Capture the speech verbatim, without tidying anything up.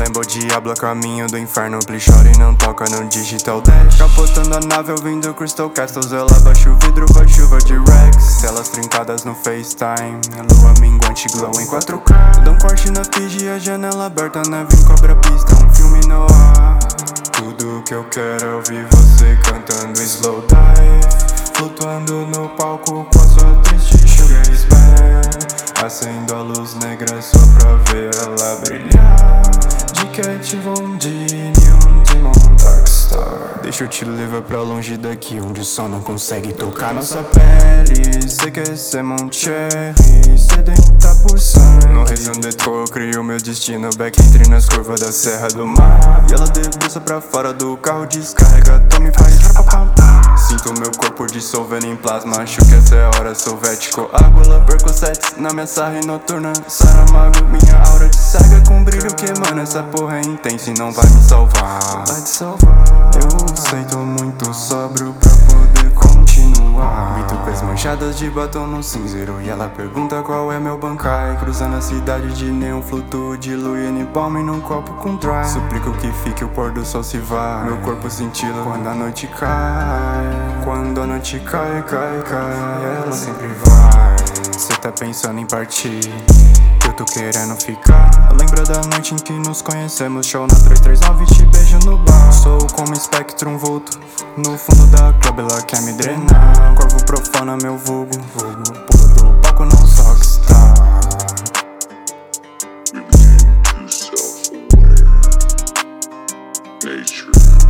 Lambo Diablo a caminho do inferno. Plishore não toca no Digital Dash. Capotando a nave ouvindo Crystal Castles. Ela baixa o vidro, vai chuva de Rex. Telas trincadas no FaceTime. A lua minguante glow em quatro K. Dá um corte na Fiji, a janela aberta. Neve encobre a pista, um filme no ar. Tudo que eu quero é ouvir você cantando slow dive. Flutuando no palco com a sua triste sugar band. Acendo a luz negra só pra ver ela brilhar. De Cat Von D, Neon Demon Darkstar. Deixa eu te levar pra longe daqui, onde o sol não consegue tocar nossa pele. Sei que esse é Moncherry, sedenta por sangue. No Raison de Trop eu crio meu destino. Back entre nas curvas da Serra do Mar. E ela debruça pra fora do carro, descarrega, toma e faz rapapapá. Sinto meu corpo dissolvendo em plasma. Acho que essa é a hora, soviético. Água, percocets na minha sarra noturna. Saramago, minha aura te cega com brilho que emana. Essa porra é intensa e não vai me salvar. Vai te salvar. Eu sei, tô muito sóbrio pra poder continuar. Grito com as manchadas de batom no cinzeiro. E ela pergunta qual é meu bancai. Cruzando a cidade de neon, flutuo de Louis Balme num copo com dry. Suplico que fique o pôr do sol se vá. Meu corpo cintila quando a noite cai. Quando a noite cai, cai, cai, ela sempre vai. Cê tá pensando em partir, eu tô querendo ficar. Lembra da noite em que nos conhecemos? Show na três três nove, te beijo no bar. Sou como Spectrum volto no fundo da club, ela quer me drenar. Corvo profana, meu vulgo, vulgo. Pula do palco, não sou rockstar. Self-aware nature.